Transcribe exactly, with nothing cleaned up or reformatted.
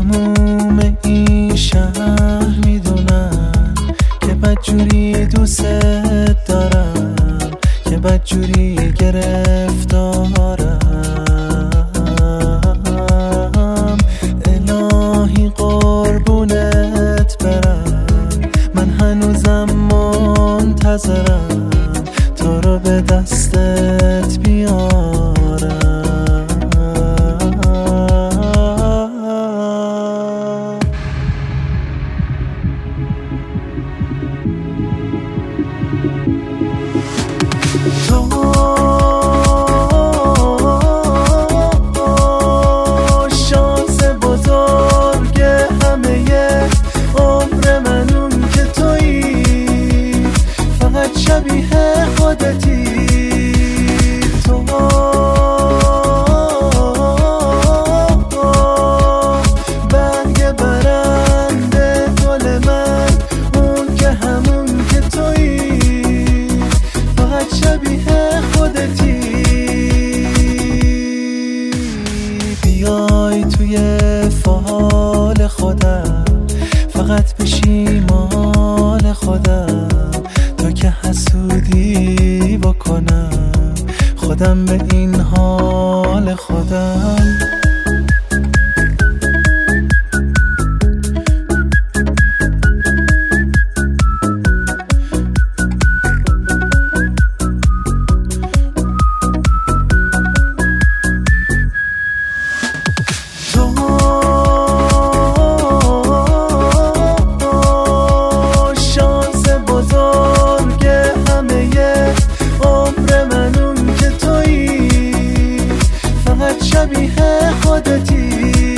تموم این شهر میدونن که بدجوری دوست دارم، که بدجوری گرفتارم. الهی قربونت برم، من هنوزم منتظرم تو رو به دستت بیارم. تو شانس بزرگ همه عمر من اون که تویی، فقط شبیه خودتی. تو برگ برنده گل من اون که همون که تویی، فقط شبیه خودتی. بیای توی فال خودم، فقط بشی مال خودم، تا که حسودی بکنم خودم به این حال خودم. شبیه خودتی.